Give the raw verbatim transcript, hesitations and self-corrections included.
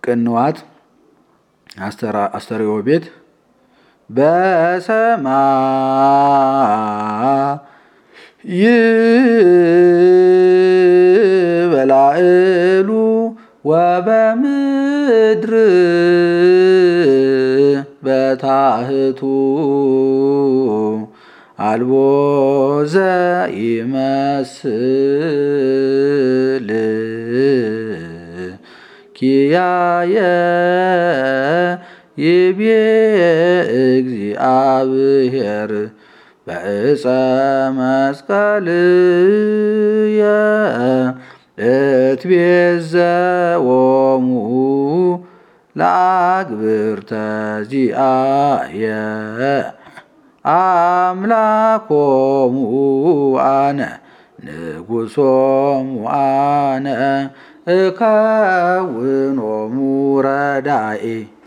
ቅንዋት አስተርእዮ ቤት በሰማይ በላዕሉ ወበምድር በታሕቱ አልቦ ዘኢመስል ኪያየ ይቤ እግዚአብሔር በዕፀ መስቀልየ እትቤዘዎሙ ለአግብርተ ዚአየ አምላኮሙ አነ ንጉሶሙ አነ እከውኖሙ ረዳኢ